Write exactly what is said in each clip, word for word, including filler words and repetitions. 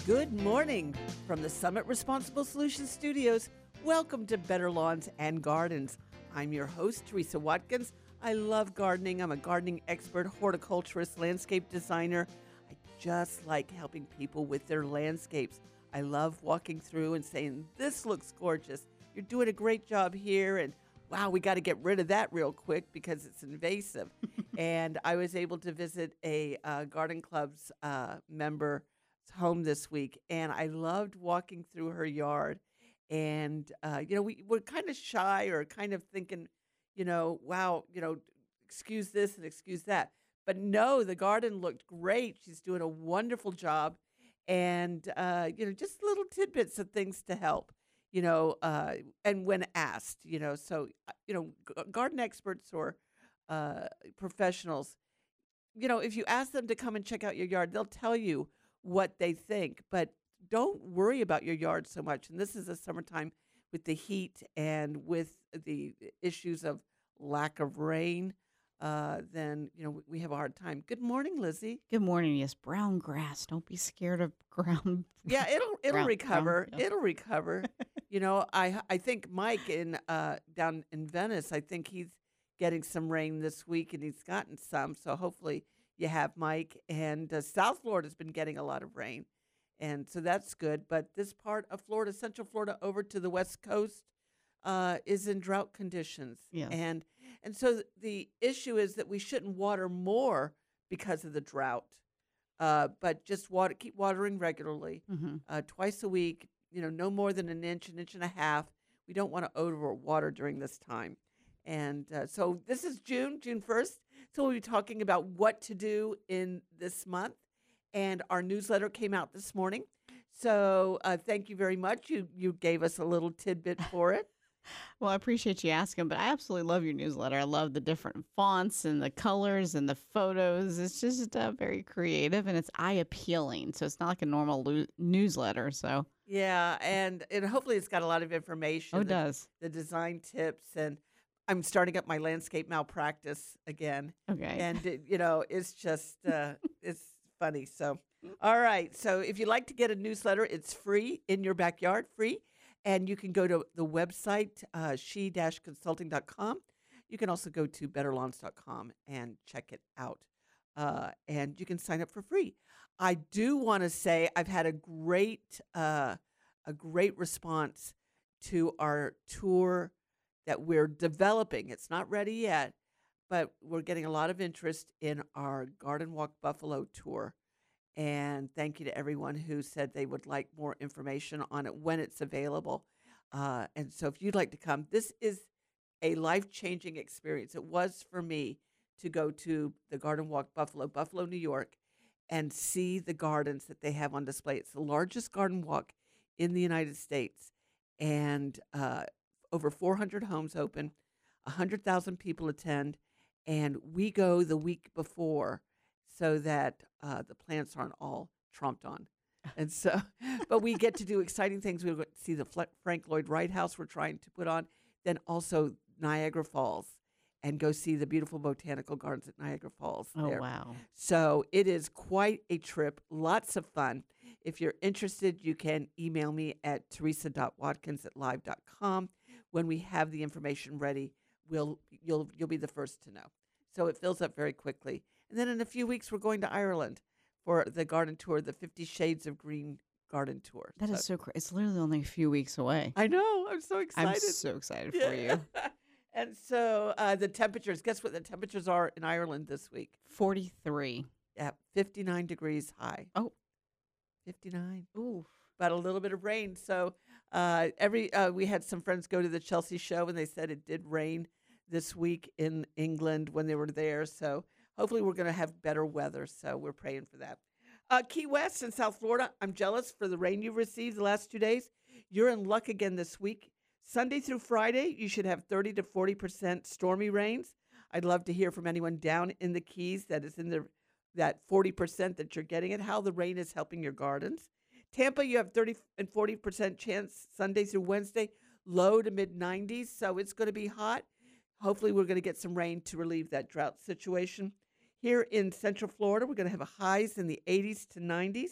Good morning from the Summit Responsible Solutions Studios. Welcome to Better Lawns and Gardens. I'm your host, Teresa Watkins. I love gardening. I'm a gardening expert, horticulturist, landscape designer. I just like helping people with their landscapes. I love walking through and saying, this looks gorgeous. You're doing a great job here. And wow, we got to get rid of that real quick because it's invasive. And I was able to visit a uh, garden club's uh, member home this week, and I loved walking through her yard. And, uh, you know, we were kind of shy or kind of thinking, you know, wow, you know, excuse this and excuse that. But no, the garden looked great. She's doing a wonderful job. And, uh, you know, just little tidbits of things to help, you know, uh, and when asked, you know, so, uh, you know, g- garden experts or uh, professionals, you know, if you ask them to come and check out your yard, they'll tell you what they think, but don't worry about your yard so much. And this is the summertime with the heat and with the issues of lack of rain. Uh, then, you know, we we have a hard time. Good morning, Lizzie. Good morning. Yes, brown grass. Don't be scared of ground. Yeah, it'll it'll Brown, brown. recover. Yeah. It'll recover. You know, I I think Mike in uh down in Venice, I think he's getting some rain this week, and he's gotten some. So hopefully you have Mike. And uh, South Florida's been getting a lot of rain, and so that's good. But this part of Florida, Central Florida, over to the West Coast, uh, is in drought conditions. Yes. And and so th- the issue is that we shouldn't water more because of the drought, uh, but just water, keep watering regularly, hmm uh, twice a week. You know, no more than an inch, an inch and a half. We don't want to overwater during this time. And uh, so this is June, June first. So we'll be talking about what to do in this month. And our newsletter came out this morning. So uh, thank you very much. You you gave us a little tidbit for it. Well, I appreciate you asking, but I absolutely love your newsletter. I love the different fonts and the colors and the photos. It's just uh, very creative and it's eye appealing. So it's not like a normal lo- newsletter. So, Yeah, and and hopefully it's got a lot of oh, information, it the, does. the design tips, and I'm starting up my landscape malpractice again, Okay. and it, you know it's just uh, it's funny. So, all right, so if you'd like to get a newsletter, it's free in your backyard, free, and you can go to the website uh, she consulting dot com. You can also go to better lawns dot com and check it out, uh, and you can sign up for free. I do want to say I've had a great uh, a great response to our tour that we're developing. It's not ready yet, but we're getting a lot of interest in our Garden Walk Buffalo tour. And thank you to everyone who said they would like more information on it when it's available. Uh, and so if you'd like to come, this is a life changing experience. It was for me to go to the Garden Walk Buffalo, Buffalo, New York, and see the gardens that they have on display. It's the largest garden walk in the United States, and uh, over four hundred homes open, one hundred thousand people attend, and we go the week before so that uh, the plants aren't all tromped on. And so, but we get to do exciting things. We get to see the Fle- Frank Lloyd Wright House we're trying to put on, then also Niagara Falls, and go see the beautiful botanical gardens at Niagara Falls Oh, there. wow. So it is quite a trip, lots of fun. If you're interested, you can email me at teresa dot watkins at live dot com. When we have the information ready, we'll you'll you'll be the first to know. So it fills up very quickly. And then in a few weeks, we're going to Ireland for the garden tour, the Fifty Shades of Green garden tour. That So is so crazy. It's literally only a few weeks away. I know, I'm so I'm excited. so excited for you. And so uh, the temperatures, guess what the temperatures are in Ireland this week? forty-three. Yeah, fifty-nine degrees high. Oh, fifty-nine. ooh. But a little bit of rain. So uh, every uh, we had some friends go to the Chelsea show, and they said it did rain this week in England when they were there. So hopefully we're going to have better weather. So we're praying for that. Uh, Key West and South Florida, I'm jealous for the rain you received the last two days. You're in luck again this week. Sunday through Friday, you should have thirty to forty percent stormy rains. I'd love to hear from anyone down in the Keys that is in the that forty percent that you're getting it, how the rain is helping your gardens. Tampa, you have thirty and forty percent chance Sunday through Wednesday, low to mid nineties, so it's going to be hot. Hopefully, we're going to get some rain to relieve that drought situation. Here in Central Florida, we're going to have highs in the eighties to nineties.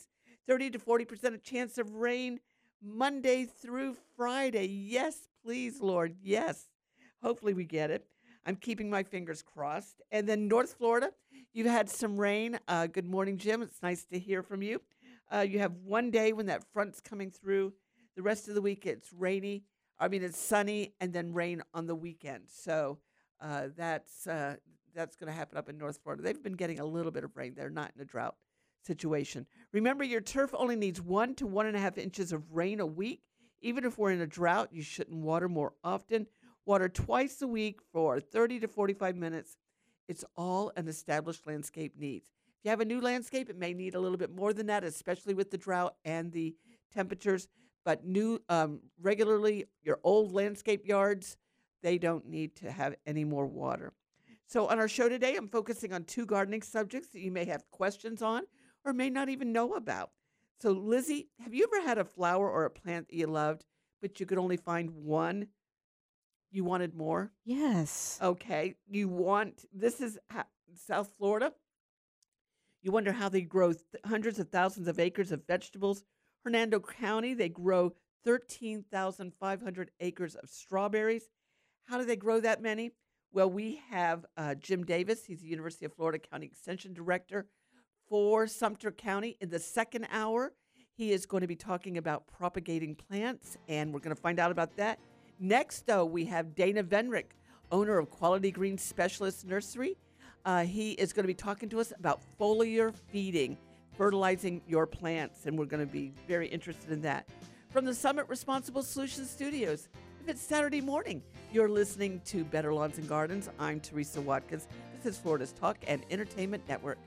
thirty to forty percent a chance of rain Monday through Friday. Yes, please, Lord. Yes. Hopefully we get it. I'm keeping my fingers crossed. And then North Florida, you've had some rain. Uh, good morning, Jim. It's nice to hear from you. Uh, you have one day when that front's coming through. The rest of the week, it's rainy. I mean, it's sunny and then rain on the weekend. So uh, that's uh, that's going to happen up in North Florida. They've been getting a little bit of rain. They're not in a drought situation. Remember, your turf only needs one to one and a half inches of rain a week. Even if we're in a drought, you shouldn't water more often. Water twice a week for thirty to forty-five minutes. It's all an established landscape needs. If you have a new landscape, it may need a little bit more than that, especially with the drought and the temperatures. But new, um, regularly, your old landscape yards, they don't need to have any more water. So on our show today, I'm focusing on two gardening subjects that you may have questions on or may not even know about. So Lizzie, have you ever had a flower or a plant that you loved, but you could only find one? You wanted more? Yes. Okay. You want, this is ha- South Florida. You wonder how they grow th- hundreds of thousands of acres of vegetables. Hernando County, they grow thirteen thousand five hundred acres of strawberries. How do they grow that many? Well, we have uh, Jim Davis. He's the University of Florida County Extension Director for Sumter County. In the second hour, he is going to be talking about propagating plants, and we're going to find out about that. Next, though, we have Dana Venrick, owner of Quality Green Specialist Nursery. Uh, he is going to be talking to us about foliar feeding, fertilizing your plants, and we're going to be very interested in that. From the Summit Responsible Solutions Studios, if it's Saturday morning, you're listening to Better Lawns and Gardens. I'm Teresa Watkins. This is Florida's Talk and Entertainment Network.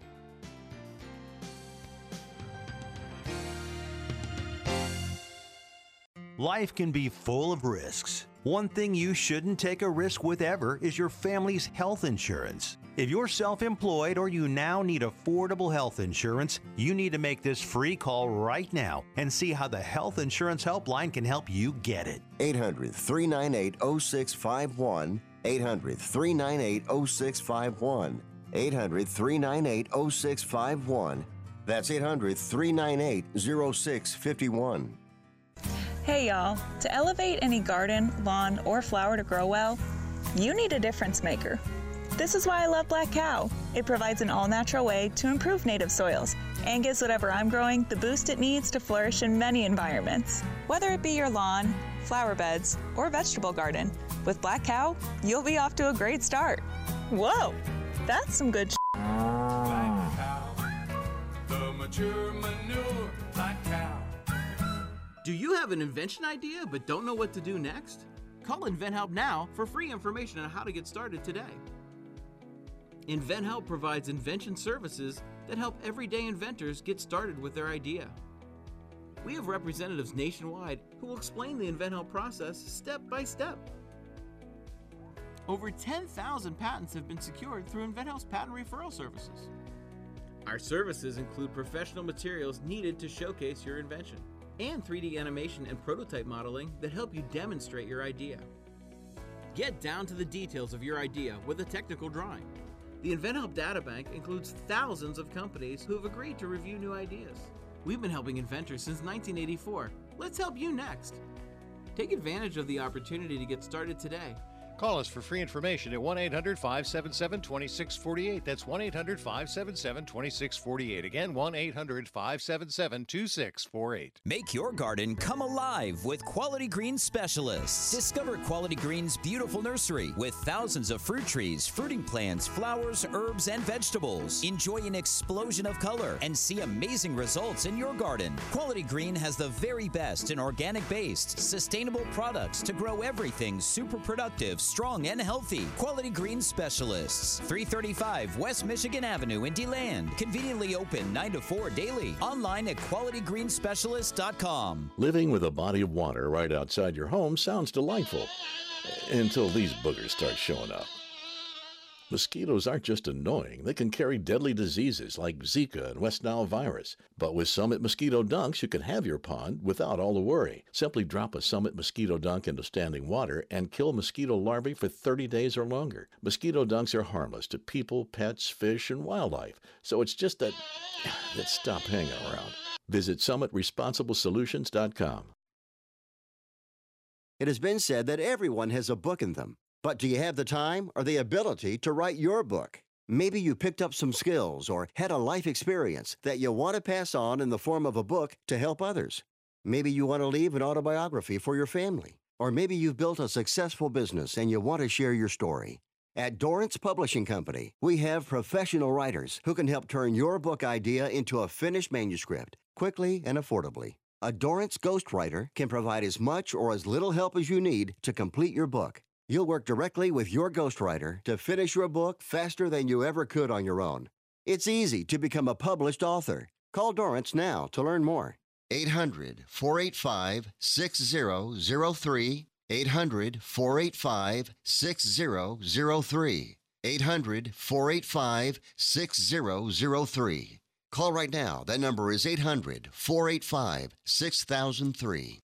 Life can be full of risks. One thing you shouldn't take a risk with ever is your family's health insurance. If you're self-employed or you now need affordable health insurance, you need to make this free call right now and see how the Health Insurance Helpline can help you get it. eight hundred, three nine eight, oh six five one. eight hundred, three nine eight, oh six five one. eight hundred, three nine eight, oh six five one. That's eight hundred, three nine eight, oh six five one. Hey y'all, to elevate any garden, lawn, or flower to grow well, you need a difference maker. This is why I love Black Cow. It provides an all-natural way to improve native soils and gives whatever I'm growing the boost it needs to flourish in many environments. Whether it be your lawn, flower beds, or vegetable garden, with Black Cow, you'll be off to a great start. Whoa, that's some good sh**. Black Cow, the mature manure, Black Cow. Do you have an invention idea but don't know what to do next? Call InventHelp now for free information on how to get started today. InventHelp provides invention services that help everyday inventors get started with their idea. We have representatives nationwide who will explain the InventHelp process step by step. Over ten thousand patents have been secured through InventHelp's patent referral services. Our services include professional materials needed to showcase your invention, and three D animation and prototype modeling that help you demonstrate your idea. Get down to the details of your idea with a technical drawing. The InventHelp Databank includes thousands of companies who have agreed to review new ideas. We've been helping inventors since nineteen eighty-four. Let's help you next. Take advantage of the opportunity to get started today. Call us for free information at one eight hundred, five seven seven, two six four eight. That's one eight hundred, five seven seven, two six four eight. Again, one eight hundred, five seven seven, two six four eight. Make your garden come alive with Quality Green Specialists. Discover Quality Green's beautiful nursery with thousands of fruit trees, fruiting plants, flowers, herbs, and vegetables. Enjoy an explosion of color and see amazing results in your garden. Quality Green has the very best in organic-based, sustainable products to grow everything super productive, strong, and healthy. Quality Green Specialists, three thirty-five West Michigan Avenue in DeLand. Conveniently open nine to four daily. Online at quality green specialist dot com. Living with a body of water right outside your home sounds delightful until these boogers start showing up. Mosquitoes aren't just annoying. They can carry deadly diseases like Zika and West Nile virus. But with Summit Mosquito Dunks, you can have your pond without all the worry. Simply drop a Summit Mosquito Dunk into standing water and kill mosquito larvae for thirty days or longer. Mosquito Dunks are harmless to people, pets, fish, and wildlife. So it's just that, that stop hanging around. Visit summit responsible solutions dot com. It has been said that everyone has a book in them. But do you have the time or the ability to write your book? Maybe you picked up some skills or had a life experience that you want to pass on in the form of a book to help others. Maybe you want to leave an autobiography for your family. Or maybe you've built a successful business and you want to share your story. At Dorrance Publishing Company, we have professional writers who can help turn your book idea into a finished manuscript quickly and affordably. A Dorrance ghostwriter can provide as much or as little help as you need to complete your book. You'll work directly with your ghostwriter to finish your book faster than you ever could on your own. It's easy to become a published author. Call Dorrance now to learn more. eight hundred, four eight five, six zero zero three. eight hundred, four eight five, six zero zero three. eight hundred, four eight five, six zero zero three. Call right now. That number is eight hundred, four eight five, six thousand three.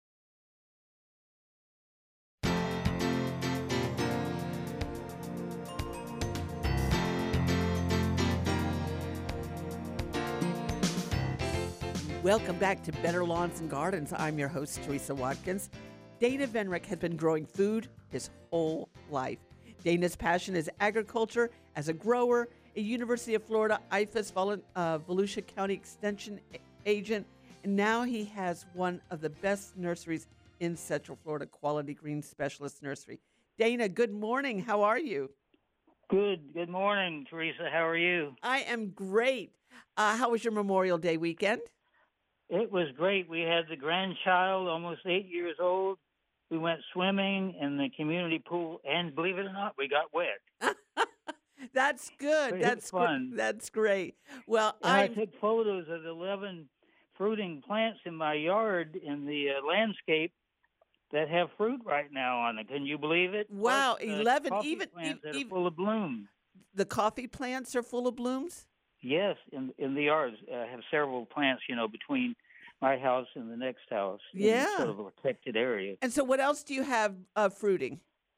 Welcome back to Better Lawns and Gardens. I'm your host, Teresa Watkins. Dana Venrick has been growing food his whole life. Dana's passion is agriculture. As a grower, a University of Florida I F A S volu- uh, Volusia County Extension a- agent, and now he has one of the best nurseries in Central Florida, Quality Green Specialist Nursery. Dana, good morning. How are you? Good. Good morning, Teresa. How are you? I am great. Uh, how was your Memorial Day weekend? It was great. We had the grandchild, almost eight years old. We went swimming in the community pool, and believe it or not, we got wet. That's good. It That's was fun. Gr- that's great. Well, And I I'm- took photos of the eleven fruiting plants in my yard in the uh, landscape that have fruit right now on it. Can you believe it? Wow, Plus, uh, eleven, coffee even- plants that even- are full of bloom. the coffee plants are full of blooms? Yes, in in the yards. I uh, have several plants, you know, between my house and the next house. in Yeah. sort of a protected area. And so what else do you have uh, fruiting?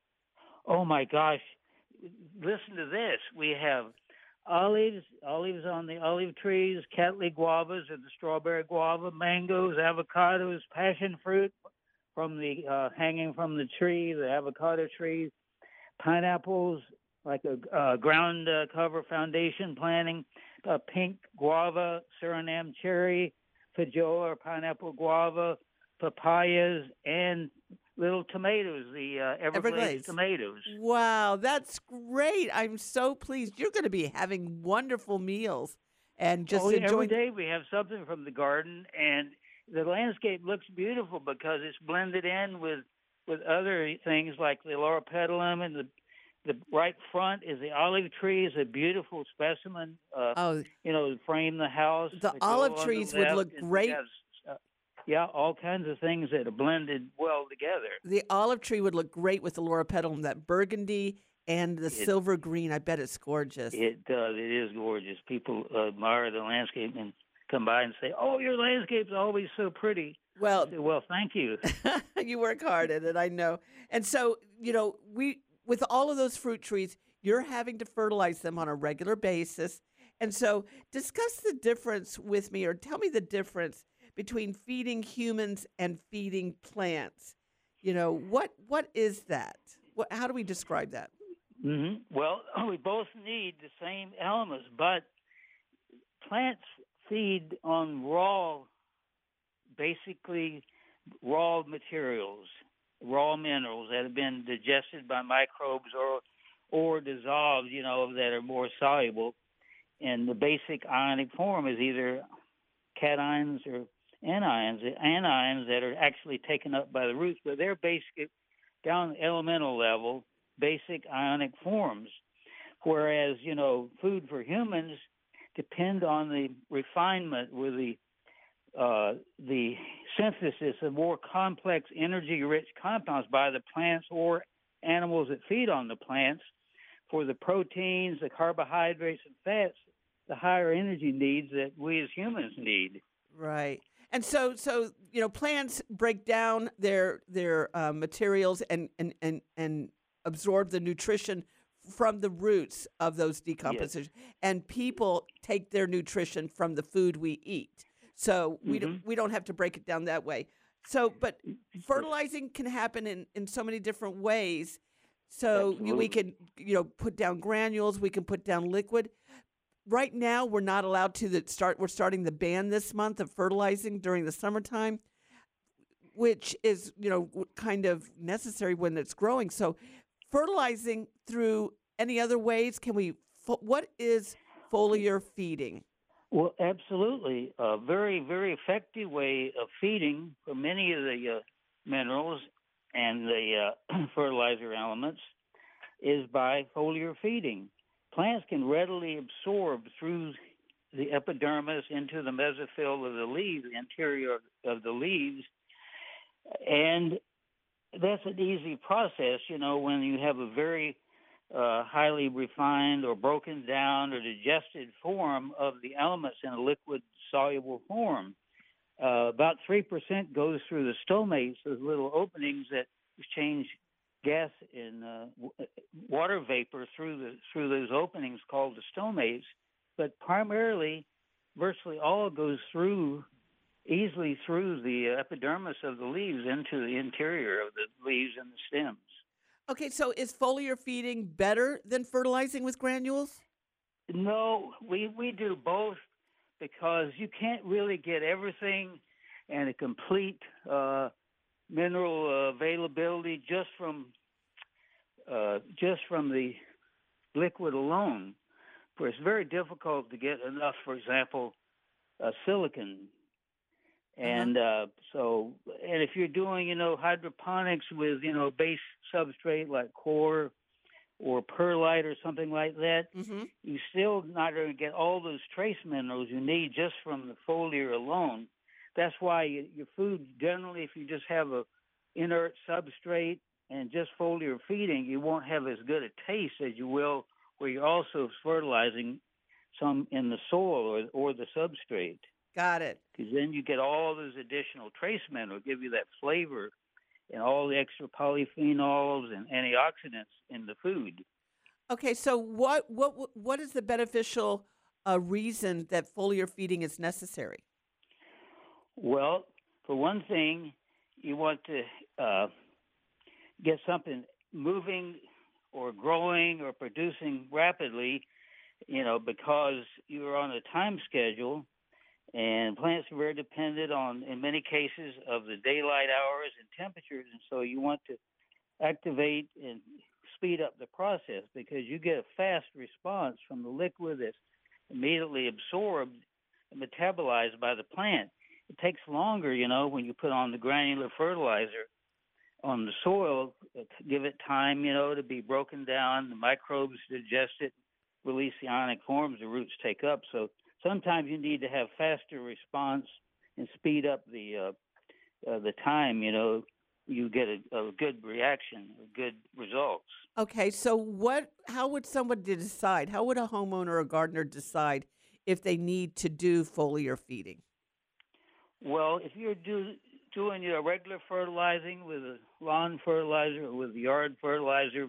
Oh my gosh! Listen to this. We have olives, olives on the olive trees, Cattleya guavas or the strawberry guava, mangoes, avocados, passion fruit from the uh, hanging from the tree, the avocado trees, pineapples like a uh, ground uh, cover foundation planting, uh, pink guava, Suriname cherry, feijoa or pineapple guava, papayas, and little tomatoes, the uh, Everglades, Everglades. tomatoes. Wow, that's great. I'm so pleased. You're going to be having wonderful meals and just oh, yeah, enjoying. every day we have something from the garden, and the landscape looks beautiful because it's blended in with with other things like the loropetalum, and the the right front is the olive tree, is a beautiful specimen. Uh, Oh, you know, to frame the house. The to go olive on the trees would left, look and we great. have, uh, yeah, all kinds of things that are blended well together. the olive tree would look great with the loropetalum, that burgundy and the It- silver green. I bet it's gorgeous. It does. It is gorgeous. People admire the landscape and come by and say, "Oh, your landscape's always so pretty." Well, I say, well, thank you. you work hard at it, I know. And so, you know, we with all of those fruit trees, you're having to fertilize them on a regular basis. And so, discuss the difference with me, or tell me the difference between feeding humans and feeding plants. You know, what what is that? What, how do we describe that? hmm Well, we both need the same elements, but plants feed on raw, basically raw materials, raw minerals that have been digested by microbes or or dissolved, you know, that are more soluble. And the basic ionic form is either cations or anions. The anions that are actually taken up by the roots, but they're basic down the elemental level, basic ionic forms. Whereas, you know, food for humans depend on the refinement with the uh, the synthesis of more complex energy-rich compounds by the plants or animals that feed on the plants for the proteins, the carbohydrates, and fats, the higher energy needs that we as humans need. Right. And so, so you know, plants break down their their uh, materials and, and, and, and absorb the nutrition from the roots of those decomposition. And people take their nutrition from the food we eat. So we Mm-hmm. don't we don't have to break it down that way. So, but fertilizing can happen in, in so many different ways. So you, we Absolutely. can, you know, put down granules. We can put down liquid. Right now, we're not allowed to the start. We're starting the ban this month of fertilizing during the summertime, which is, you know, w- kind of necessary when it's growing. So, fertilizing through any other ways? Can we? fo- What is foliar feeding? Well, absolutely. A very, very effective way of feeding for many of the uh, minerals and the uh, fertilizer elements is by foliar feeding. Plants can readily absorb through the epidermis into the mesophyll of the leaves, the interior of the leaves, and that's an easy process, you know, when you have a very uh, highly refined or broken down or digested form of the elements in a liquid soluble form. Uh, about three percent goes through the stomates, those little openings that exchange gas and uh, w- water vapor through the through those openings called the stomates. But primarily, virtually all goes through easily through the epidermis of the leaves into the interior of the leaves and the stems. Okay, so is foliar feeding better than fertilizing with granules? No, we, we do both because you can't really get everything and a complete uh, mineral uh, availability just from uh, just from the liquid alone. For it's very difficult to get enough, for example, uh, silicon. And uh, so, and if you're doing, you know, hydroponics with, you know, base substrate like coir or perlite or something like that, Mm-hmm. you're still not going to get all those trace minerals you need just from the foliar alone. That's why you, your food generally, if you just have a inert substrate and just foliar feeding, you won't have as good a taste as you will where you're also fertilizing some in the soil or or the substrate. Got it. Because then you get all those additional trace minerals, give you that flavor and all the extra polyphenols and antioxidants in the food. Okay, so what what what is the beneficial uh, reason that foliar feeding is necessary? Well, for one thing, you want to uh, get something moving or growing or producing rapidly, you know, because you're on a time schedule. And plants are very dependent on, in many cases, of the daylight hours and temperatures. And so you want to activate and speed up the process because you get a fast response from the liquid that's immediately absorbed and metabolized by the plant. It takes longer, you know, when you put on the granular fertilizer on the soil, give it time, you know, to be broken down, the microbes digest it, release the ionic forms the roots take up. So sometimes you need to have faster response and speed up the uh, uh, the time. You know, you get a, a good reaction, good results. Okay, so what? How would someone decide? How would a homeowner or gardener decide if they need to do foliar feeding? Well, if you're do, doing your regular fertilizing with a lawn fertilizer or with yard fertilizer,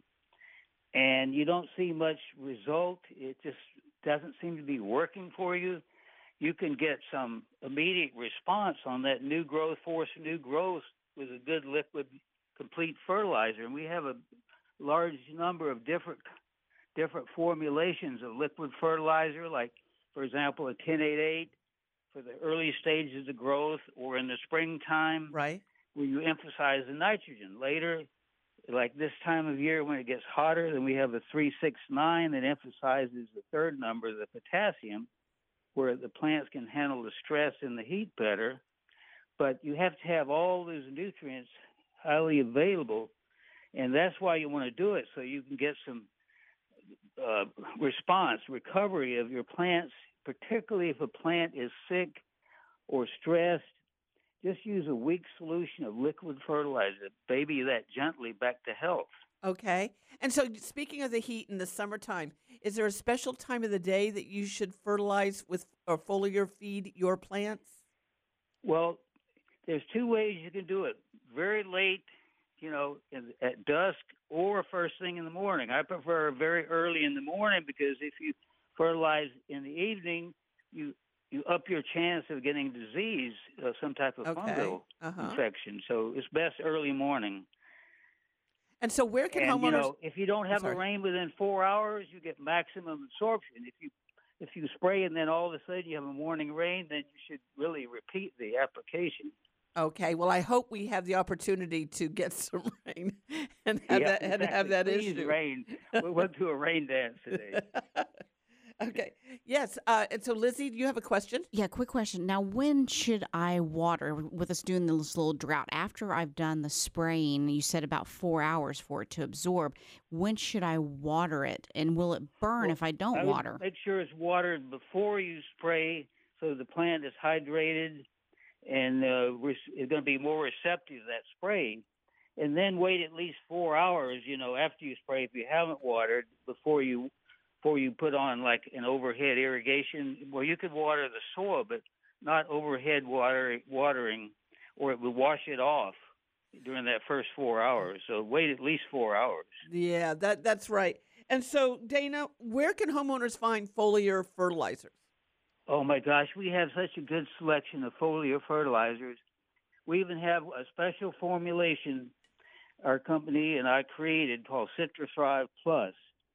and you don't see much result, it just doesn't seem to be working for you, you can get some immediate response on that new growth, force new growth with a good liquid complete fertilizer. And we have a large number of different different formulations of liquid fertilizer, like, for example, a ten eighty-eight for the early stages of growth or in the springtime, right, where you emphasize the nitrogen. Later, like this time of year when it gets hotter, then we have a three six nine that emphasizes the third number, the potassium, where the plants can handle the stress and the heat better. But you have to have all those nutrients highly available, and that's why you want to do it, so you can get some uh, response, recovery of your plants, particularly if a plant is sick or stressed. Just use a weak solution of liquid fertilizer, baby that gently back to health. Okay. And so, speaking of the heat in the summertime, is there a special time of the day that you should fertilize with or foliar feed your plants? Well, there's two ways you can do it. Very late, you know, in, at dusk or first thing in the morning. I prefer very early in the morning because if you fertilize in the evening, you you up your chance of getting disease, uh, some type of Okay. fungal Uh-huh. infection. So it's best early morning. And so where can and homeowners... you know, if you don't have a sorry. rain within four hours, you get maximum absorption. If you if you spray and then all of a sudden you have a morning rain, then you should really repeat the application. Okay, well, I hope we have the opportunity to get some rain and have Yeah, that and have exactly. that Please issue. rain. We went to a rain dance today. Okay. Yes. Uh, and so, Lizzie, do you have a question? Yeah, quick question. Now, when should I water with us doing this little drought? After I've done the spraying, you said about four hours for it to absorb. When should I water it? And will it burn Well, if I don't I would water? Make sure it's watered before you spray, so the plant is hydrated and uh, re- is going to be more receptive to that spray. And then wait at least four hours, you know, after you spray, if you haven't watered, before you before you put on like an overhead irrigation. Well, you could water the soil, but not overhead water watering, or it would wash it off during that first four hours. So wait at least four hours. Yeah, that that's right. And so, Dana, where can homeowners find foliar fertilizers? Oh my gosh, we have such a good selection of foliar fertilizers. We even have a special formulation our company and I created called Citrus Thrive Plus.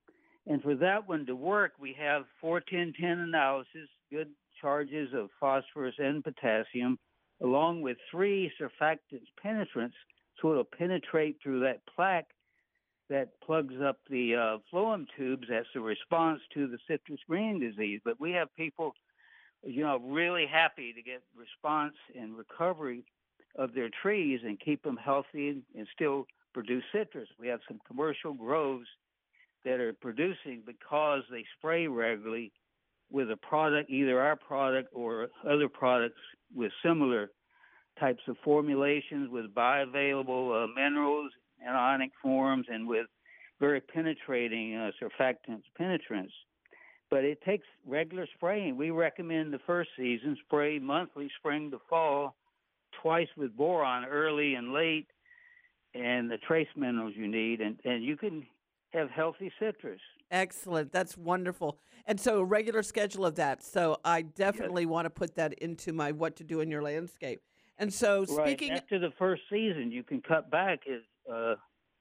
And for that one to work, we have four ten ten analysis, good charges of phosphorus and potassium, along with three surfactants penetrants, so it'll penetrate through that plaque that plugs up the uh, phloem tubes. That's a response to the citrus green disease. But we have people, you know, really happy to get response and recovery of their trees and keep them healthy and still produce citrus. We have some commercial groves that are producing because they spray regularly with a product, either our product or other products with similar types of formulations with bioavailable uh, minerals and ionic forms and with very penetrating uh, surfactants penetrants. But it takes regular spraying. We recommend the first season spray monthly, spring to fall, twice with boron, early and late, and the trace minerals you need, and, and you can have healthy citrus. Excellent. That's wonderful. And so a regular schedule of that. So I definitely want to put that into my what to do in your landscape. And so speaking... Right. After the first season, you can cut back. It, uh,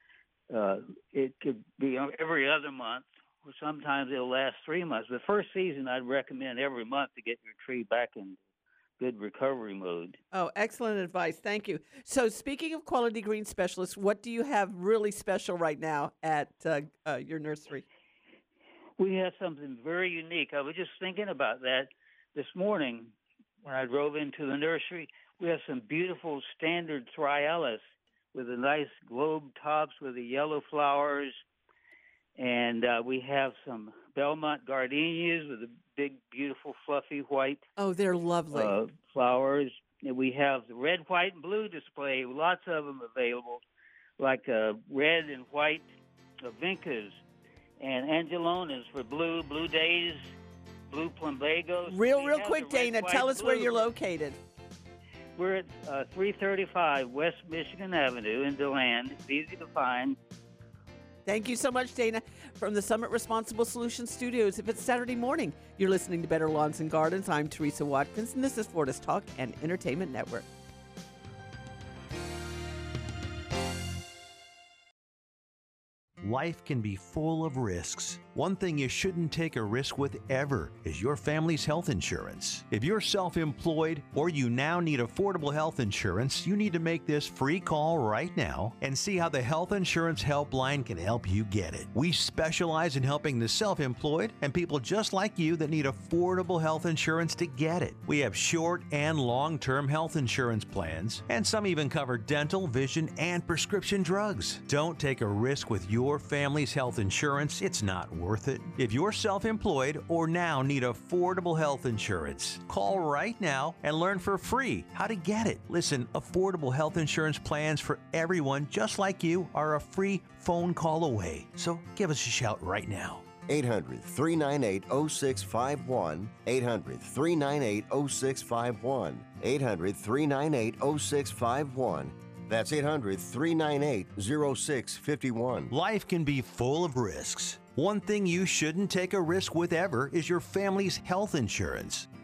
uh, it could be every other month, or sometimes it'll last three months. The first season, I'd recommend every month to get your tree back in good recovery mode. Oh, excellent advice. Thank you. So speaking of Quality Green Specialists, what do you have really special right now at uh, uh, your nursery? We have something very unique. I was just thinking about that this morning when I drove into the nursery. We have some beautiful standard Thryallis with the nice globe tops with the yellow flowers. And uh, we have some Belmont gardenias with the big, beautiful, fluffy white Oh, they're lovely. uh, flowers. And we have the red, white, and blue display, lots of them available, like uh, red and white uh, vincas and angelonas for blue, blue days, blue plumbagos. real, We real have quick, the red, Dana, white, tell and us where blue. you're located. We're at uh, three thirty-five West Michigan Avenue in DeLand. It's easy to find. Thank you so much, Dana, from the Summit Responsible Solutions Studios. If it's Saturday morning, you're listening to Better Lawns and Gardens. I'm Teresa Watkins, and this is Florida's Talk and Entertainment Network. Life can be full of risks. One thing you shouldn't take a risk with ever is your family's health insurance. If you're self-employed or you now need affordable health insurance, you need to make this free call right now and see how the Health Insurance Helpline can help you get it. We specialize in helping the self-employed and people just like you that need affordable health insurance to get it. We have short and long-term health insurance plans, and some even cover dental, vision, and prescription drugs. Don't take a risk with your family's health insurance. It's not worth it. If you're self-employed or now need affordable health insurance, call right now and learn for free how to get it. Listen, affordable health insurance plans for everyone just like you are a free phone call away. So give us a shout right now. eight hundred, three nine eight, oh six five one. eight hundred, three nine eight, oh six five one. eight hundred, three nine eight, oh six five one. That's eight hundred, three nine eight, oh six five one. Life can be full of risks. One thing you shouldn't take a risk with ever is your family's health insurance.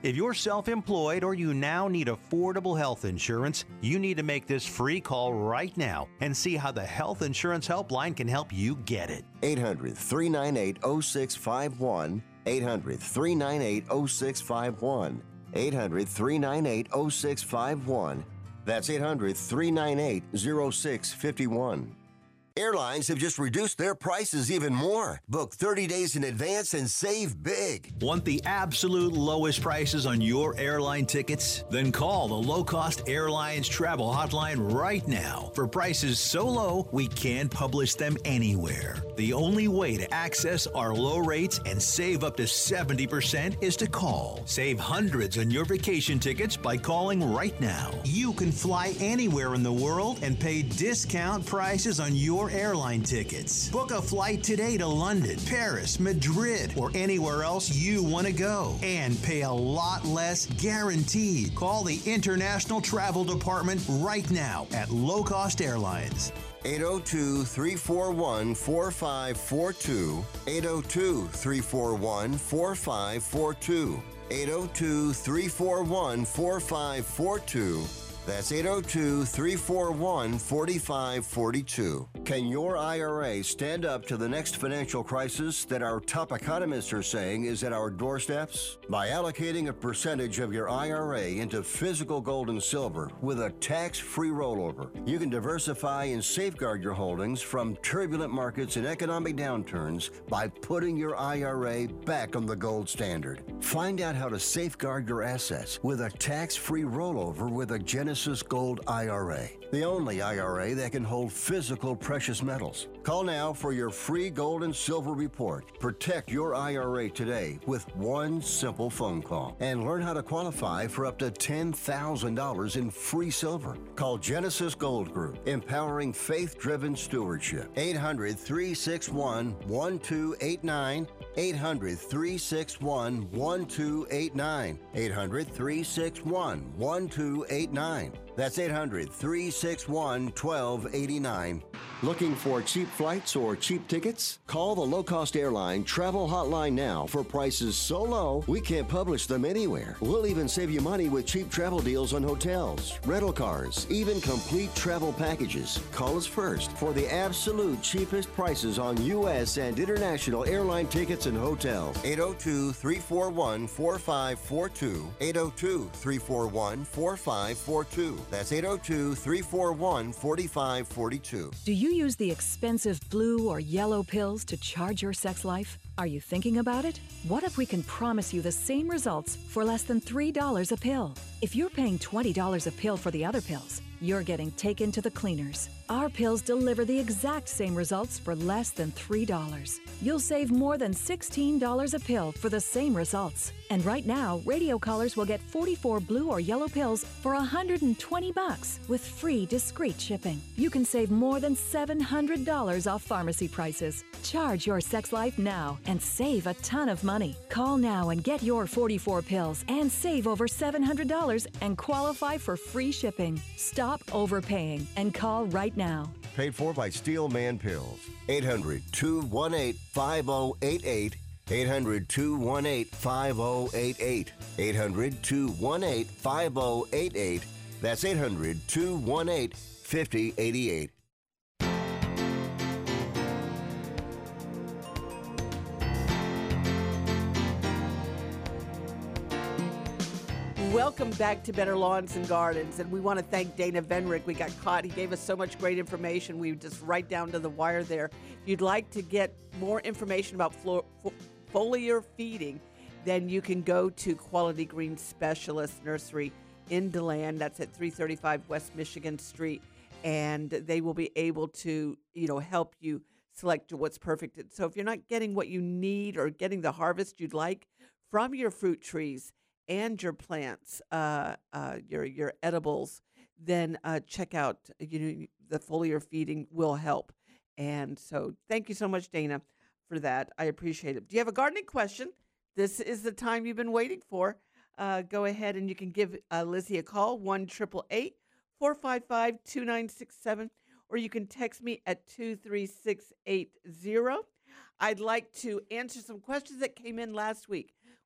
If you're self-employed or you now need affordable health insurance, you need to make this free call right now and see how the Health Insurance Helpline can help you get it. eight hundred, three nine eight, oh six five one. eight hundred, three nine eight, oh six five one. eight hundred, three nine eight, oh six five one. That's eight hundred, three nine eight, oh six five one. Airlines have just reduced their prices even more. Book thirty days in advance and save big. Want the absolute lowest prices on your airline tickets? Then call the Low Cost Airlines Travel Hotline right now. For prices so low, we can't publish them anywhere. The only way to access our low rates and save up to seventy percent is to call. Save hundreds on your vacation tickets by calling right now. You can fly anywhere in the world and pay discount prices on your airline tickets. Book a flight today to London, Paris, Madrid, or anywhere else you want to go and pay a lot less guaranteed. Call the International Travel Department right now at Low Cost Airlines. eight oh two, three four one, four five four two. eight oh two, three four one, four five four two. eight oh two, three four one, four five four two. That's eight oh two, three four one, four five four two. Can your I R A stand up to the next financial crisis that our top economists are saying is at our doorsteps? By allocating a percentage of your I R A into physical gold and silver with a tax-free rollover, you can diversify and safeguard your holdings from turbulent markets and economic downturns by putting your I R A back on the gold standard. Find out how to safeguard your assets with a tax-free rollover with a Genesis Gold I R A, the only I R A that can hold physical precious metals. Call now for your free gold and silver report. Protect your I R A today with one simple phone call and learn how to qualify for up to ten thousand dollars in free silver. Call Genesis Gold Group, empowering faith-driven stewardship. eight hundred, three six one, one two eight nine. eight hundred, three six one, one two eight nine. eight hundred, three six one, one two eight nine. That's eight hundred, three six one, one two eight nine. Looking for cheap flights or cheap tickets? Call the Low Cost Airline Travel Hotline now for prices so low we can't publish them anywhere. We'll even save you money with cheap travel deals on hotels, rental cars, even complete travel packages. Call us first for the absolute cheapest prices on U S and international airline tickets and hotels. eight oh two, three four one, four five four two. eight oh two, three four one, four five four two. That's eight oh two, three four one, four five four two. Do you use the expensive blue or yellow pills to charge your sex life? Are you thinking about it? What if we can promise you the same results for less than three dollars a pill? If you're paying twenty dollars a pill for the other pills, you're getting taken to the cleaners. Our pills deliver the exact same results for less than three dollars. You'll save more than sixteen dollars a pill for the same results. And right now, radio callers will get forty-four blue or yellow pills for one hundred twenty bucks with free discreet shipping. You can save more than seven hundred dollars off pharmacy prices. Charge your sex life now and save a ton of money. Call now and get your forty-four pills and save over seven hundred dollars and qualify for free shipping. Stop overpaying and call right now. Paid for by Steelman Pills. eight hundred, two one eight, five oh eight eight. eight hundred, two one eight, five oh eight eight. eight hundred, two one eight, five oh eight eight. That's eight hundred, two one eight, five oh eight eight. Welcome back to Better Lawns and Gardens, and we want to thank Dana Venrick. We got caught. He gave us so much great information. We just right down to the wire there. If you'd like to get more information about flo- fo- foliar feeding, then you can go to Quality Green Specialist Nursery in DeLand. That's at three thirty-five West Michigan Street, and they will be able to, you know, help you select what's perfect. So if you're not getting what you need or getting the harvest you'd like from your fruit trees and your plants, uh, uh, your your edibles, then uh, check out, you know, the foliar feeding will help. And so thank you so much, Dana, for that. I appreciate it. Do you have a gardening question? This is the time you've been waiting for. Uh, go ahead and you can give uh, Lizzie a call, one eight eight eight, four five five, two nine six seven, or you can text me at two three six eight zero. I'd like to answer some questions that came in last week.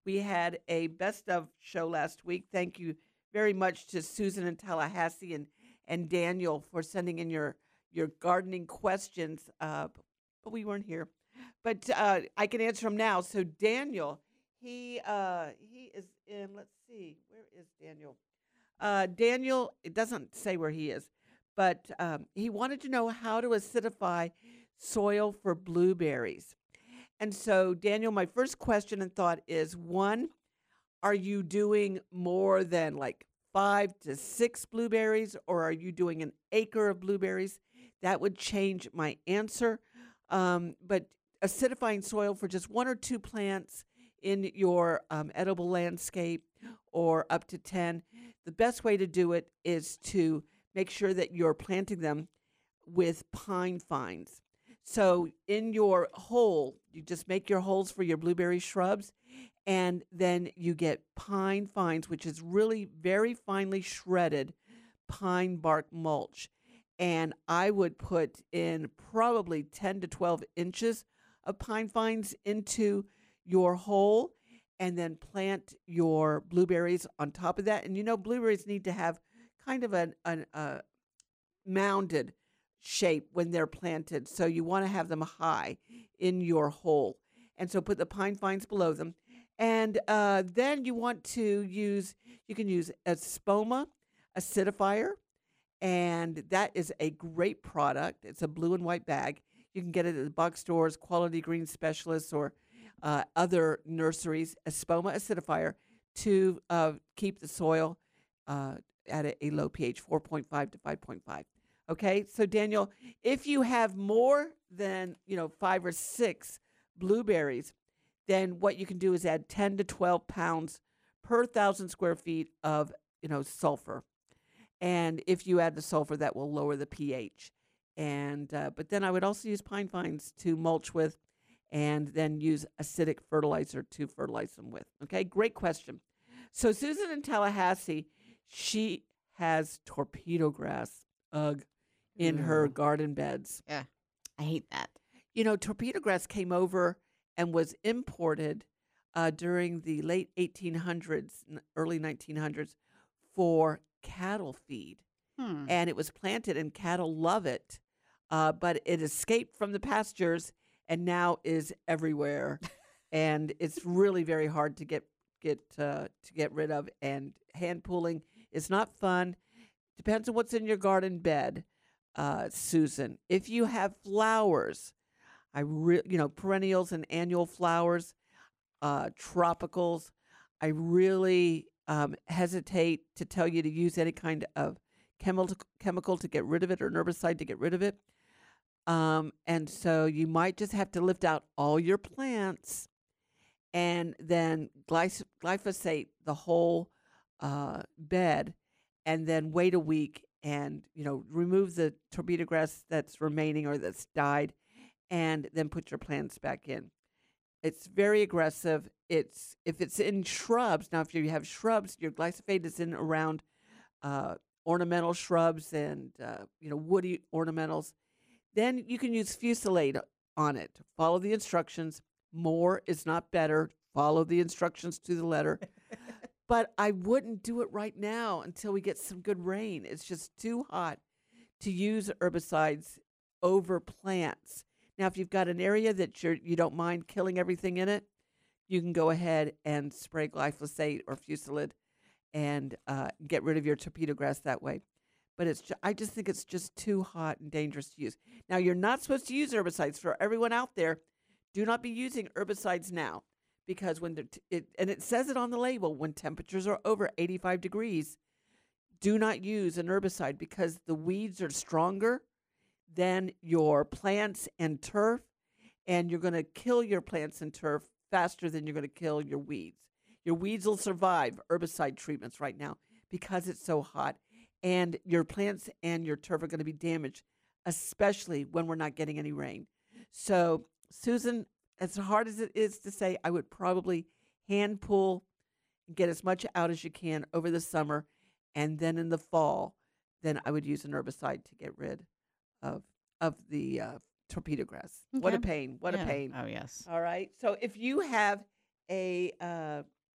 We had a best of show last week. Thank you very much to Susan in Tallahassee and, and Daniel for sending in your, your gardening questions, uh, but we weren't here. But uh, I can answer them now. So Daniel, he uh, he is in, let's see, where is Daniel? Uh, Daniel, it doesn't say where he is, but um, he wanted to know how to acidify soil for blueberries. And so, Daniel, my first question and thought is, one, are you doing more than like five to six blueberries, or are you doing an acre of blueberries? That would change my answer. Um, but acidifying soil for just one or two plants in your um, edible landscape, or up to ten, the best way to do it is to make sure that you're planting them with pine fines. So in your hole, you just make your holes for your blueberry shrubs, and then you get pine fines, which is really very finely shredded pine bark mulch. And I would put in probably ten to twelve inches of pine fines into your hole, and then plant your blueberries on top of that. And you know, blueberries need to have kind of an, an uh, mounded shape when they're planted. So you want to have them high in your hole. And so put the pine fines below them. And uh, then you want to use, you can use a Espoma acidifier. And that is a great product. It's a blue and white bag. You can get it at the box stores, Quality Green Specialists, or uh, other nurseries. Espoma acidifier to uh, keep the soil uh, at a, a low pH, four point five to five point five. Okay, so Daniel, if you have more than, you know, five or six blueberries, then what you can do is add ten to twelve pounds per thousand square feet of, you know, sulfur. And if you add the sulfur, that will lower the pH. And uh, but then I would also use pine fines to mulch with, and then use acidic fertilizer to fertilize them with. Okay, great question. So Susan in Tallahassee, she has torpedo grass, ugh, in Mm. her garden beds. Yeah, I hate that. You know, torpedo grass came over and was imported uh, during the late eighteen hundreds, n- early nineteen hundreds for cattle feed. Hmm. And it was planted, and cattle love it. Uh, but it escaped from the pastures and now is everywhere. And it's really very hard to get get uh, to get rid of. And hand pulling is not fun. Depends on what's in your garden bed, uh, Susan. If you have flowers, I re- you know, perennials and annual flowers, uh, tropicals, I really um, hesitate to tell you to use any kind of chemical chemical to get rid of it, or an herbicide to get rid of it. Um, and so you might just have to lift out all your plants and then glyphos- glyphosate the whole uh, bed, and then wait a week and, you know, remove the torpedo grass that's remaining or that's died, and then put your plants back in. It's very aggressive. It's if it's in shrubs. Now, if you have shrubs, your glyphosate is in around uh, ornamental shrubs and uh, you know, woody ornamentals. Then you can use Fusilade on it. Follow the instructions. More is not better. Follow the instructions to the letter. But I wouldn't do it right now until we get some good rain. It's just too hot to use herbicides over plants. Now, if you've got an area that you're, you don't mind killing everything in it, you can go ahead and spray glyphosate or Fusilade and uh, get rid of your torpedo grass that way. But it's ju- I just think it's just too hot and dangerous to use. Now, you're not supposed to use herbicides. For everyone out there, do not be using herbicides now, because when the t- it and it says it on the label, when temperatures are over eighty-five degrees, do not use an herbicide, because the weeds are stronger than your plants and turf, and you're going to kill your plants and turf faster than you're going to kill your weeds. Your weeds will survive herbicide treatments right now because it's so hot, and your plants and your turf are going to be damaged, especially when we're not getting any rain. So, Susan, as hard as it is to say, I would probably hand pull and get as much out as you can over the summer, and then in the fall, then I would use an herbicide to get rid of of the uh, torpedo grass. What a Okay. pain! What Yeah. a pain! Oh, yes. All right. So if you have a uh,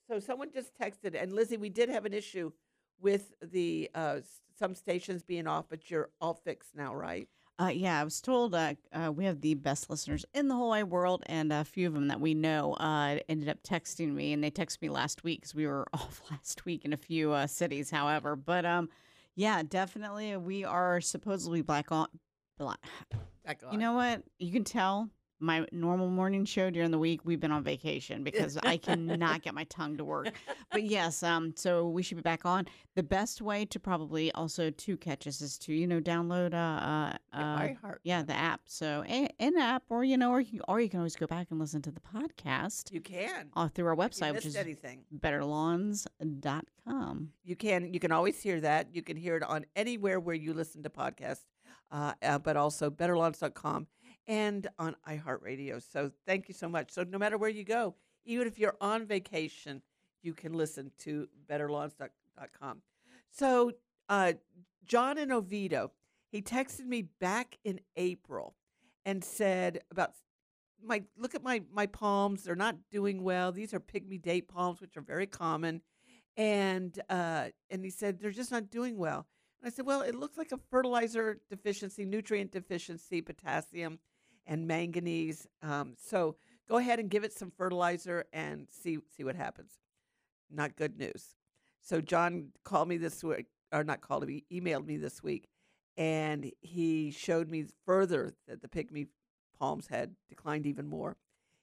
So someone just texted, and Lizzie, we did have an issue with the uh, s- some stations being off, but you're all fixed now, right? Uh, yeah, I was told uh, uh, we have the best listeners in the whole wide world, and a few of them that we know uh, ended up texting me, and they texted me last week because we were off last week in a few uh, cities, however. But um, yeah, definitely, we are supposedly black on. Black. Back on. You know what? You can tell my normal morning show during the week, we've been on vacation because I cannot get my tongue to work. But yes, um, so we should be back on. The best way to probably also to catch us is to, you know, download uh, uh, uh iHeart. yeah, the app. So a- an app, or you know, or you, or you can always go back and listen to the podcast. You can. Uh, through our If you website, which missed is anything. better lawns dot com. You can. You can always hear that. You can hear it on anywhere where you listen to podcasts, uh, uh, but also better lawns dot com. And on iHeartRadio. So thank you so much. So no matter where you go, even if you're on vacation, you can listen to better lawns dot com. So uh, John in Oviedo, he texted me back in April and said about my look at my my palms. They're not doing well. These are pygmy date palms, which are very common. And uh, and he said they're just not doing well. And I said, well, it looks like a fertilizer deficiency, nutrient deficiency, potassium and manganese. Um, so go ahead and give it some fertilizer and see see what happens. Not good news. So John called me this week, or not called me, emailed me this week, and he showed me further that the pygmy palms had declined even more.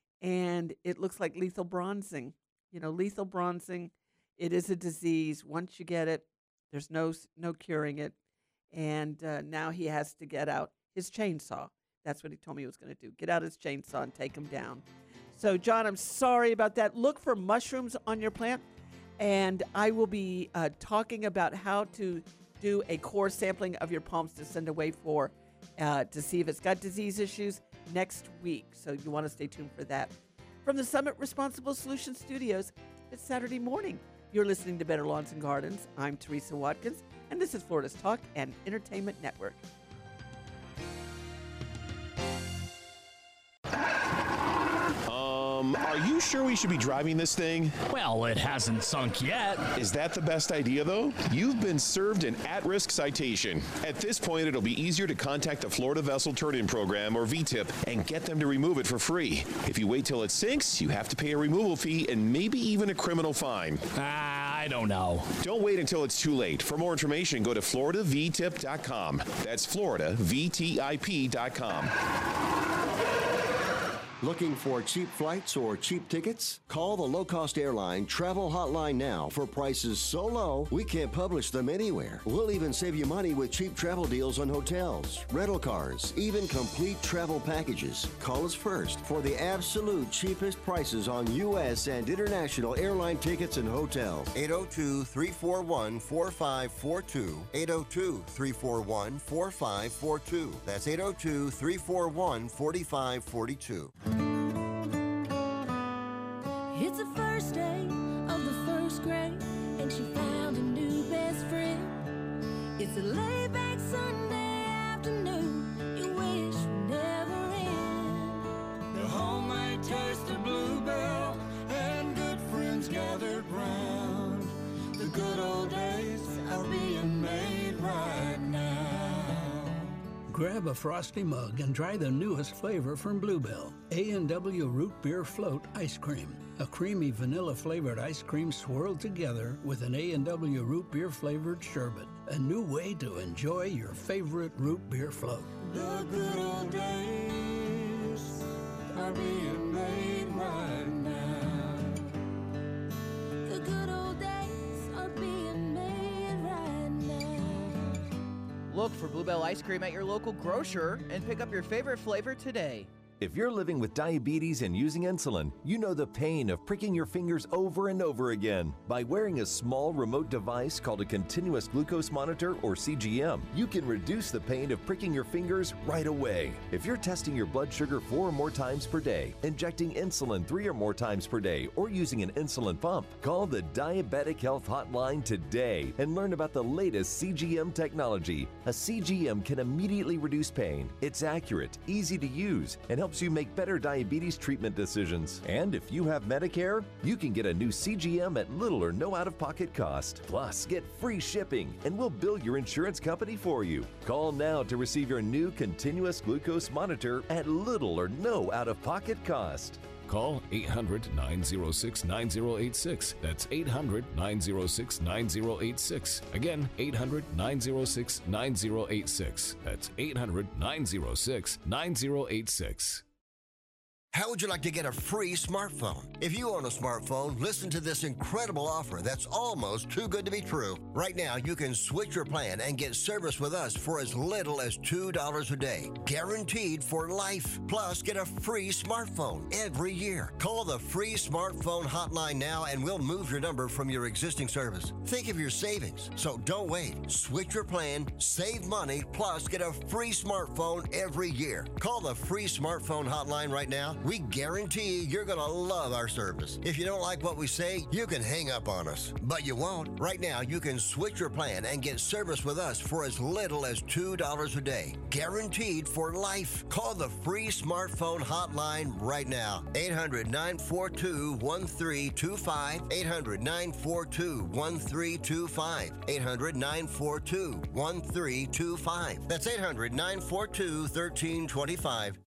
And it looks like lethal bronzing. You know, lethal bronzing, it is a disease. Once you get it, there's no no curing it. And uh, now he has to get out his chainsaw. That's what he told me he was going to do. Get out his chainsaw and take him down. So, John, I'm sorry about that. Look for mushrooms on your plant. And I will be uh, talking about how to do a core sampling of your palms to send away for uh, to see if it's got disease issues next week. So you want to stay tuned for that. From the Summit Responsible Solutions Studios, it's Saturday morning. You're listening to Better Lawns and Gardens. I'm Teresa Watkins, and this is Florida's Talk and Entertainment Network. Um, are you sure we should be driving this thing? Well, it hasn't sunk yet. Is that the best idea, though? You've been served an at-risk citation. At this point, it'll be easier to contact the Florida Vessel Turn-In Program, or V TIP, and get them to remove it for free. If you wait till it sinks, you have to pay a removal fee and maybe even a criminal fine. Ah, I don't know. Don't wait until it's too late. For more information, go to florida v tip dot com. That's florida v tip dot com. Looking for cheap flights or cheap tickets? Call the low-cost airline Travel Hotline now for prices so low we can't publish them anywhere. We'll even save you money with cheap travel deals on hotels, rental cars, even complete travel packages. Call us first for the absolute cheapest prices on U S and international airline tickets and hotels. eight oh two, three four one, four five four two. eight oh two, three four one, four five four two. That's eight oh two, three four one, four five four two. It's the first day of the first grade, and she found a new best friend. It's a laid-back Sunday afternoon, you wish would never end. The homemade taste of Bluebell, and good friends gathered round. The good old days are being made right now. Grab a frosty mug and try the newest flavor from Bluebell, A and W Root Beer Float Ice Cream. A creamy vanilla-flavored ice cream swirled together with an A and W root beer-flavored sherbet. A new way to enjoy your favorite root beer float. The good old days are being made right now. The good old days are being made right now. Look for Bluebell ice cream at your local grocer and pick up your favorite flavor today. If you're living with diabetes and using insulin, you know the pain of pricking your fingers over and over again. By wearing a small remote device called a continuous glucose monitor, or C G M, you can reduce the pain of pricking your fingers right away. If you're testing your blood sugar four or more times per day, injecting insulin three or more times per day, or using an insulin pump, call the Diabetic Health Hotline today and learn about the latest C G M technology. A C G M can immediately reduce pain. It's accurate, easy to use, and help helps you make better diabetes treatment decisions. And if you have Medicare, you can get a new C G M at little or no out-of-pocket cost. Plus, get free shipping, and we'll bill your insurance company for you. Call now to receive your new continuous glucose monitor at little or no out-of-pocket cost. Call eight hundred, nine oh six, nine oh eight six. That's eight hundred, nine oh six, nine oh eight six. Again, eight hundred, nine oh six, nine oh eight six. That's eight hundred, nine oh six, nine oh eight six. How would you like to get a free smartphone? If you own a smartphone, listen to this incredible offer that's almost too good to be true. Right now, you can switch your plan and get service with us for as little as two dollars a day. Guaranteed for life. Plus, get a free smartphone every year. Call the free smartphone hotline now and we'll move your number from your existing service. Think of your savings, so don't wait. Switch your plan, save money, plus get a free smartphone every year. Call the free smartphone hotline right now. We guarantee you're going to love our service. If you don't like what we say, you can hang up on us. But you won't. Right now, you can switch your plan and get service with us for as little as two dollars a day. Guaranteed for life. Call the free smartphone hotline right now. eight hundred, nine four two, one three two five. eight hundred, nine four two, one three two five. eight hundred, nine four two, one three two five. That's eight hundred, nine four two, one three two five.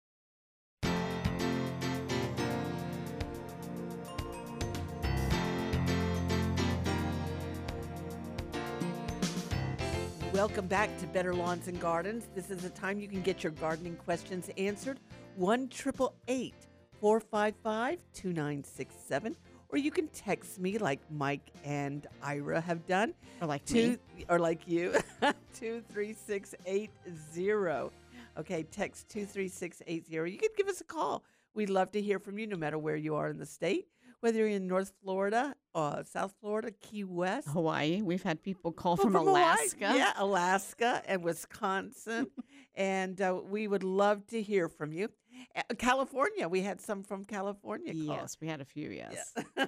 Welcome back to Better Lawns and Gardens. This is the time you can get your gardening questions answered. one eight eight eight, four five five, two nine six seven. Or you can text me like Mike and Ira have done. Or like two, me. Or like you. two three six eight zero. Okay, text two three six eight zero. You can give us a call. We'd love to hear from you no matter where you are in the state. Whether you're in North Florida, uh, South Florida, Key West. Hawaii. We've had people call Well, from, from Hawaii. Alaska. Yeah, Alaska and Wisconsin. and uh, we would love to hear from you. Uh, California. We had some from California call. Yes, we had a few, yes. Yeah.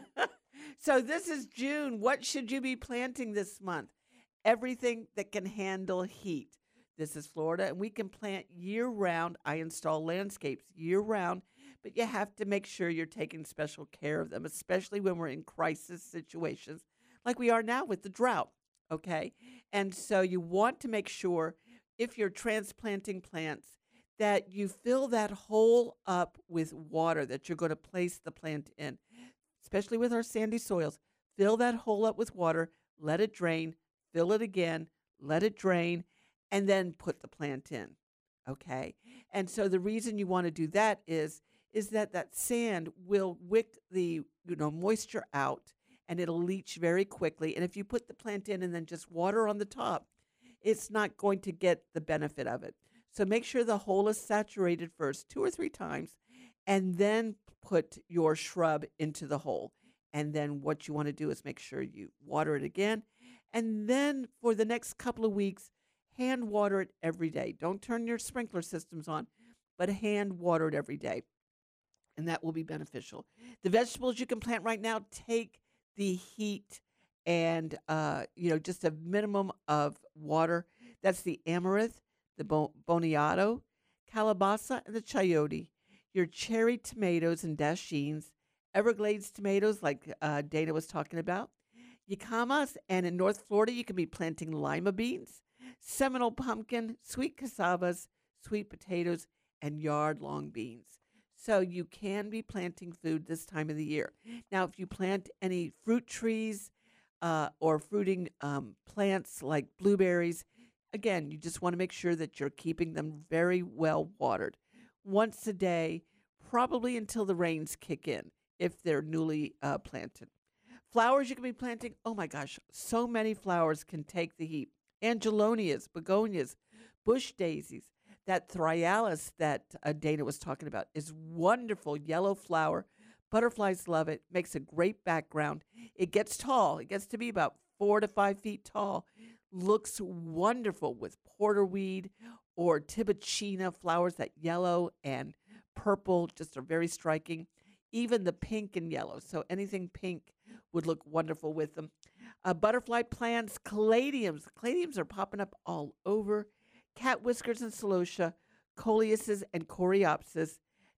So this is June. What should you be planting this month? Everything that can handle heat. This is Florida, and we can plant year-round. I install landscapes year-round, but you have to make sure you're taking special care of them, especially when we're in crisis situations like we are now with the drought, okay? And so you want to make sure, if you're transplanting plants, that you fill that hole up with water that you're going to place the plant in, especially with our sandy soils. Fill that hole up with water, let it drain, fill it again, let it drain, and then put the plant in, okay? And so the reason you want to do that is is that that sand will wick the you know moisture out, and it'll leach very quickly. And if you put the plant in and then just water on the top, it's not going to get the benefit of it. So make sure the hole is saturated first, two or three times, and then put your shrub into the hole. And then what you want to do is make sure you water it again. And then for the next couple of weeks, hand water it every day. Don't turn your sprinkler systems on, but hand water it every day. And that will be beneficial. The vegetables you can plant right now take the heat and, uh, you know, just a minimum of water. That's the amaranth, the bo- boniato, calabaza, and the chayote. Your cherry tomatoes and dashins, Everglades tomatoes like uh, Dana was talking about, yucamas, and in North Florida you can be planting lima beans, Seminole pumpkin, sweet cassavas, sweet potatoes, and yard-long beans. So you can be planting food this time of the year. Now, if you plant any fruit trees uh, or fruiting um, plants like blueberries, again, you just want to make sure that you're keeping them very well watered. Once a day, probably until the rains kick in, if they're newly uh, planted. Flowers you can be planting, oh my gosh, so many flowers can take the heat. Angelonias, begonias, bush daisies. That thryallis that uh, Dana was talking about is wonderful, yellow flower. Butterflies love it, makes a great background. It gets tall. It gets to be about four to five feet tall. Looks wonderful with porterweed or tibouchina flowers, that yellow and purple just are very striking. Even the pink and yellow, so anything pink would look wonderful with them. Uh, butterfly plants, caladiums. Caladiums are popping up all over. Cat whiskers and celosia, coleuses and coreopsis,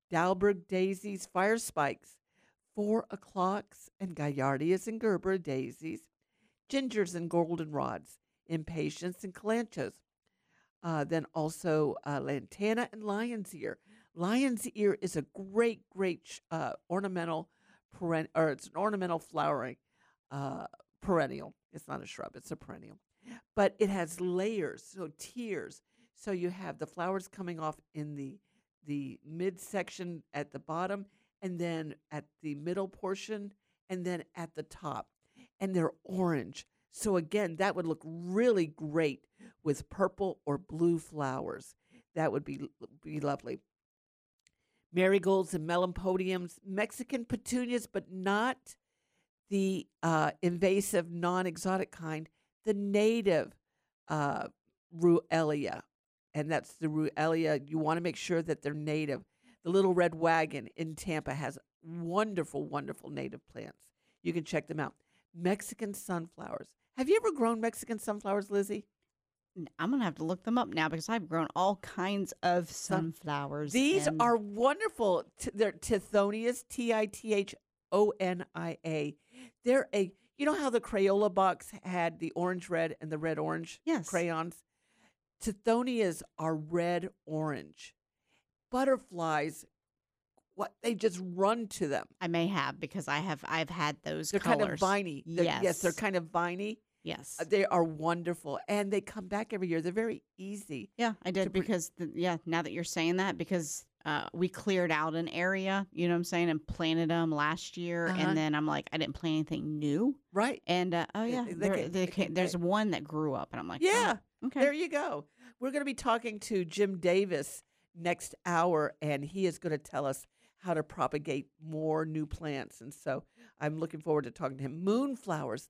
Dalberg daisies, fire spikes, four o'clocks, and Gallardias and Gerber daisies, gingers and goldenrods, impatiens and calanchos. Uh, then also uh, lantana and lion's ear. Lion's ear is a great, great sh- uh, ornamental peren- or it's an ornamental flowering uh, perennial. It's not a shrub; it's a perennial, but it has layers, so tiers. So you have the flowers coming off in the the midsection at the bottom, and then at the middle portion, and then at the top, and they're orange. So again, that would look really great with purple or blue flowers. That would be be lovely. Marigolds and melampodiums, Mexican petunias, but not the uh, invasive, non-exotic kind, the native uh, Ruellia. And that's the Ruellia. You want to make sure that they're native. The Little Red Wagon in Tampa has wonderful, wonderful native plants. You can check them out. Mexican sunflowers. Have you ever grown Mexican sunflowers, Lizzie? I'm going to have to look them up now because I've grown all kinds of sunflowers. These and are wonderful. T- They're Tithonias, T I T H O N I A. They're a, you know how the Crayola box had the orange red and the red orange Yes. crayons? Tithonias are red orange. Butterflies, what they just run to them. I may have because I have I've had those They're colors. kind of viney. They're- Yes. Yes, they're kind of viney. Yes. Uh, They are wonderful. And they come back every year. They're very easy. Yeah, I to did br- because the, yeah. Now that you're saying that, because uh, we cleared out an area, you know what I'm saying, and planted them last year, Uh-huh. and then I'm like, I didn't plant anything new, Right. and uh, oh They- yeah, they there- can- they they ca- can there's take- one that grew up, and I'm like, Yeah. oh, okay, There you go. We're going to be talking to Jim Davis next hour, and he is going to tell us how to propagate more new plants. And so I'm looking forward to talking to him. Moonflowers.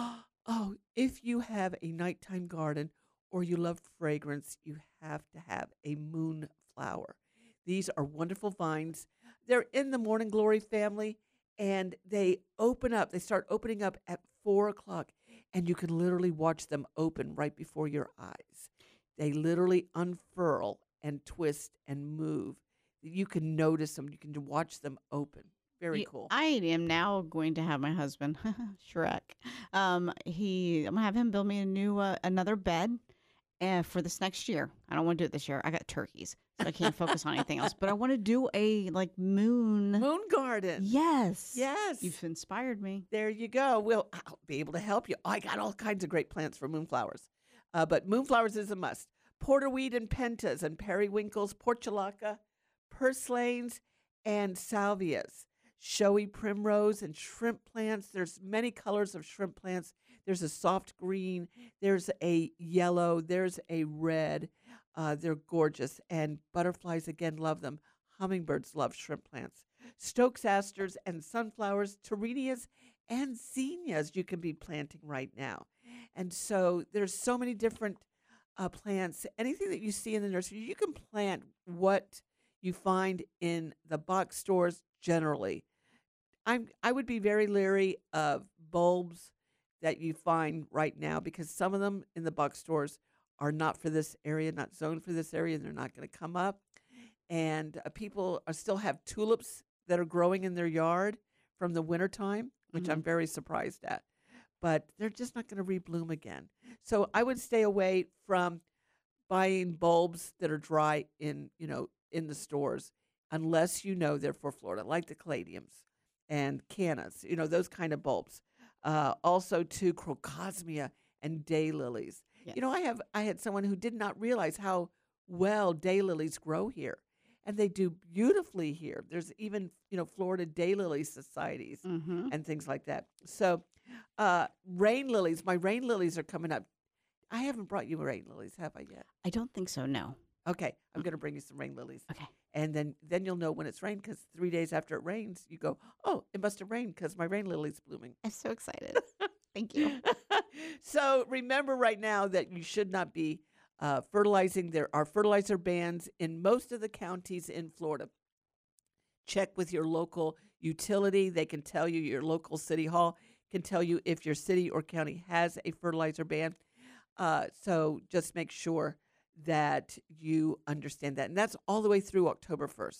Oh, if you have a nighttime garden or you love fragrance, you have to have a moonflower. These are wonderful vines. They're in the Morning Glory family, and they open up. They start opening up at four o'clock, and you can literally watch them open right before your eyes. They literally unfurl and twist and move. You can notice them. You can watch them open. Very You- cool. I am now going to have my husband, Shrek. Um, he, I'm gonna have him build me a new, uh, another bed, uh, for this next year. I don't want to do it this year. I got turkeys, so I can't focus on anything else. But I want to do a like moon. Moon garden. Yes. Yes. You've inspired me. There you go. Well, I'll be able to help you. I got all kinds of great plants for moonflowers. Uh, but moonflowers is a must. Porterweed and pentas and periwinkles, portulaca, purslanes, and salvias. Showy primrose and shrimp plants. There's many colors of shrimp plants. There's a soft green. There's a yellow. There's a red. Uh, they're gorgeous. And butterflies, again, love them. Hummingbirds love shrimp plants. Stokes asters and sunflowers, terenias, and zinnias you can be planting right now. And so there's so many different uh, plants. Anything that you see in the nursery, you can plant what you find in the box stores generally. I'm I would be very leery of bulbs that you find right now because some of them in the box stores are not for this area, not zoned for this area, and they're not going to come up. And uh, people are still have tulips that are growing in their yard from the wintertime, which I'm Mhm. very surprised at. But they're just not going to rebloom again. So I would stay away from buying bulbs that are dry in, you know, in the stores unless you know they're for Florida, like the caladiums and cannas, you know, those kind of bulbs. Uh, also to crocosmia and daylilies. You know, I have I had someone who did not realize how well daylilies grow here. And they do beautifully here. There's even, you know, Florida daylily societies Mhm. and things like that. So uh, rain lilies, my rain lilies are coming up. I haven't brought you rain lilies, have I yet? I don't think so. No. Okay, I'm going to bring you some rain lilies. Okay. And then, then you'll know when it's rained because three days after it rains, you go, oh, it must have rained because my rain lily's blooming. I'm so excited. Thank you. So remember right now that you should not be uh, fertilizing. There are fertilizer bans in most of the counties in Florida. Check with your local utility. They can tell you, your local city hall can tell you if your city or county has a fertilizer ban. Uh, so just make sure that you understand that. And that's all the way through October first.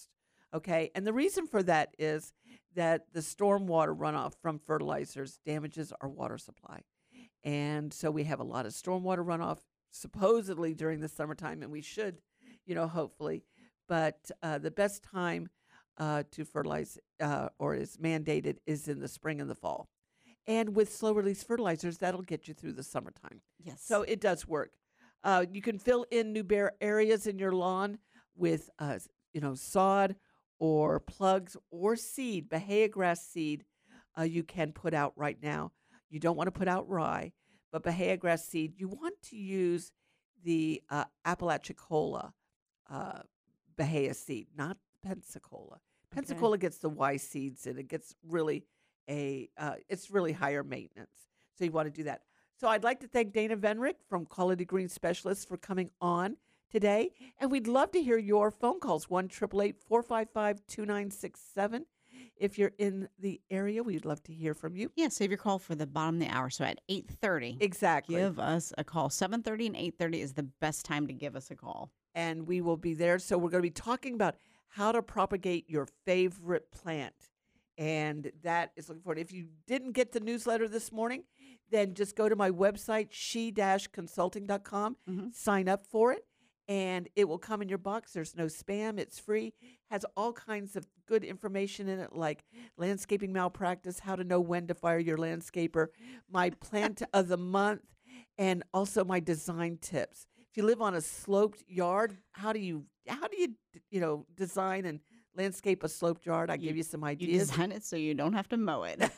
Okay, and the reason for that is that the stormwater runoff from fertilizers damages our water supply. And so we have a lot of stormwater runoff supposedly during the summertime, and we should, you know, hopefully. But uh, the best time uh, to fertilize uh, or is mandated is in the spring and the fall. And with slow-release fertilizers, that'll get you through the summertime. Yes. So it does work. Uh, you can fill in new bare areas in your lawn with, uh, you know, sod or plugs or seed, Bahia grass seed uh, you can put out right now. You don't want to put out rye, but Bahia grass seed, you want to use the uh, Apalachicola uh, Bahia seed, not Pensacola. Pensacola okay. gets the Y seeds, and it gets really a, uh, it's really higher maintenance. So you want to do that. So I'd like to thank Dana Venrick from Quality Green Specialists for coming on today. And we'd love to hear your phone calls, one eight eight eight, four five five, two nine six seven. If you're in the area, we'd love to hear from you. Yeah, save your call for the bottom of the hour. So at eight thirty. Exactly. Give us a call. seven thirty and eight thirty is the best time to give us a call. And we will be there. So we're going to be talking about how to propagate your favorite plant. And that is looking forward. If you didn't get the newsletter this morning, then just go to my website, she dash consulting dot com, mm-hmm. sign up for it, and it will come in your box. There's no spam. It's free. Has all kinds of good information in it, like landscaping malpractice, how to know when to fire your landscaper, my plant of the month, and also my design tips. If you live on a sloped yard, how do you, how do you, you know, design and landscape a sloped yard? I You- give you some You ideas. design it so you don't have to mow it.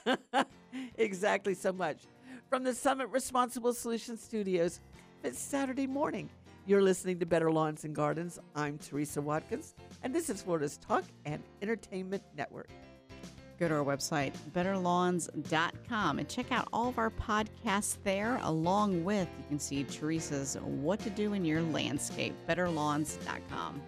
Exactly so much. From the Summit Responsible Solutions Studios, it's Saturday morning. You're listening to Better Lawns and Gardens. I'm Teresa Watkins, and this is Florida's Talk and Entertainment Network. Go to our website, better lawns dot com, and check out all of our podcasts there, along with, you can see Teresa's What to Do in Your Landscape, better lawns dot com.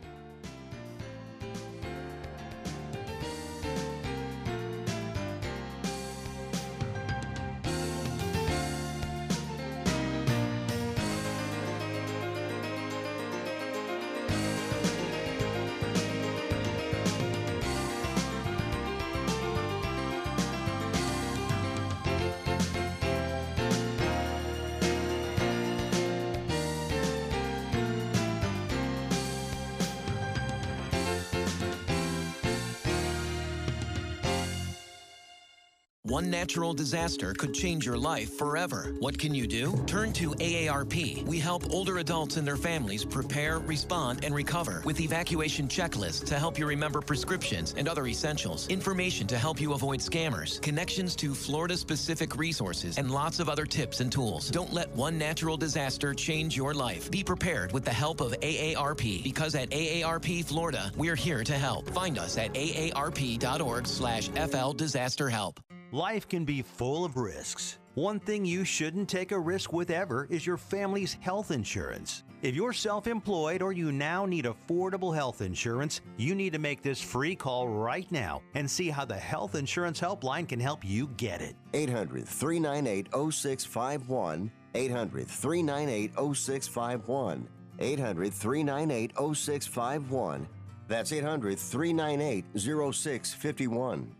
One natural disaster could change your life forever. What can you do? Turn to A A R P. We help older adults and their families prepare, respond, and recover with evacuation checklists to help you remember prescriptions and other essentials, information to help you avoid scammers, connections to Florida-specific resources, and lots of other tips and tools. Don't let one natural disaster change your life. Be prepared with the help of A A R P, because at A A R P Florida, we're here to help. Find us at A A R P dot org slash F L disaster help. Life can be full of risks. One thing you shouldn't take a risk with ever is your family's health insurance. If you're self-employed or you now need affordable health insurance, you need to make this free call right now and see how the Health Insurance Helpline can help you get it. eight hundred, three nine eight, oh six five one. eight hundred, three nine eight, oh six five one. eight hundred, three nine eight, oh six five one. That's eight hundred, three nine eight, oh six five one.